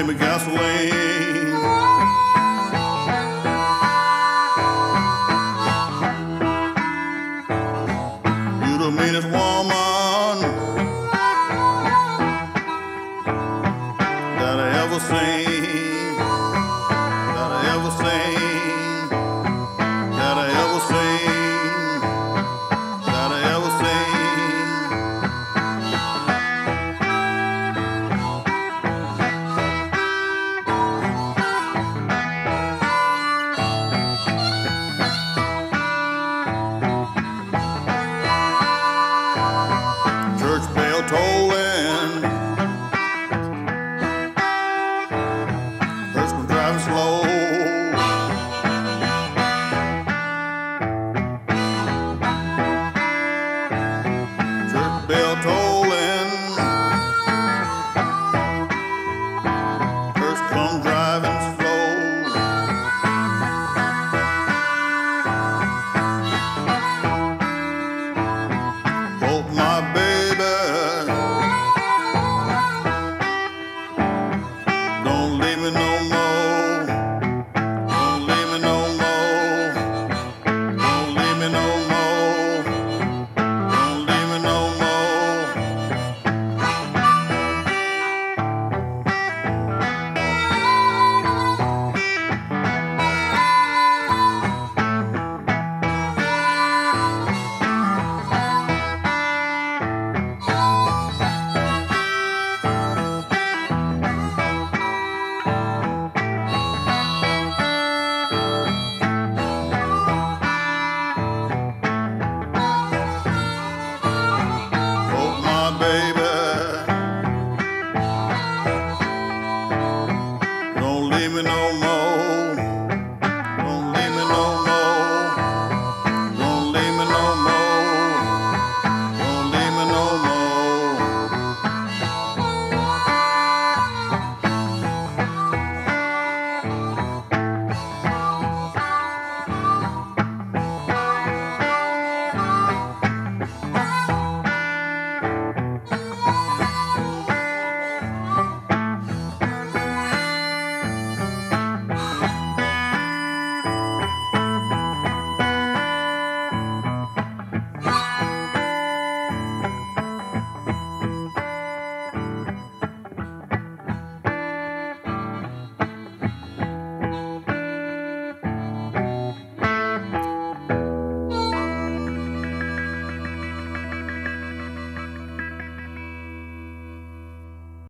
me gasoline. You're the meanest woman that I ever seen, that I ever seen, that I ever seen, that I ever seen. Church bell tolling, husband driving slow. Church bell tolling, hearse come driving slow. Hope my baby don't leave me no more. Don't leave me no more. Don't leave me no more. Don't leave me no more. Hope my baby don't leave me no more.